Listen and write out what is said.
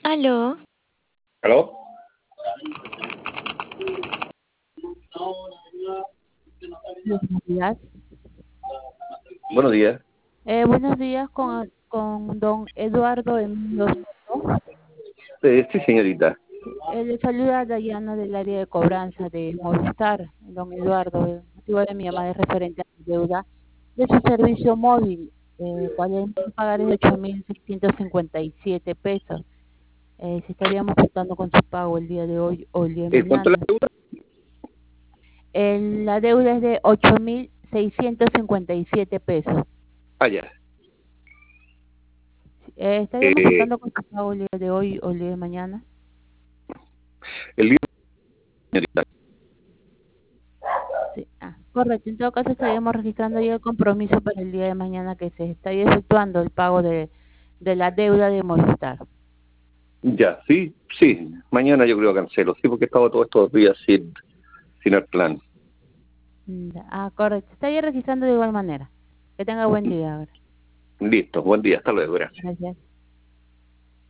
Aló, ¿Aló? Buenos días. Buenos días. Buenos días con don Eduardo Emilio Soto. Sí, señorita. Le saluda Dayana del área de cobranza de Movistar. Don Eduardo, el motivo de mi llamada es referente a la deuda de su servicio móvil, cual el pagar es de 8.657 pesos. Si estaríamos contando con su pago el día de hoy o el día de ¿Cuánto la mañana. deuda? La deuda es de 8.657 pesos. Ah, ya. ¿Estaríamos Eh, contando con su pago el día de hoy o el día de mañana? el libro, señorita. Sí. Correcto. En todo caso estaríamos registrando ya el compromiso para el día de mañana que se estaría efectuando el pago de la deuda de Movistar. Ya, sí, sí. Mañana yo creo que cancelo. Sí, porque he estado todos estos días sin el plan. Correcto. Estaría registrando de igual manera. Que tenga buen día ahora. Listo. Buen día. Hasta luego. Gracias. Gracias.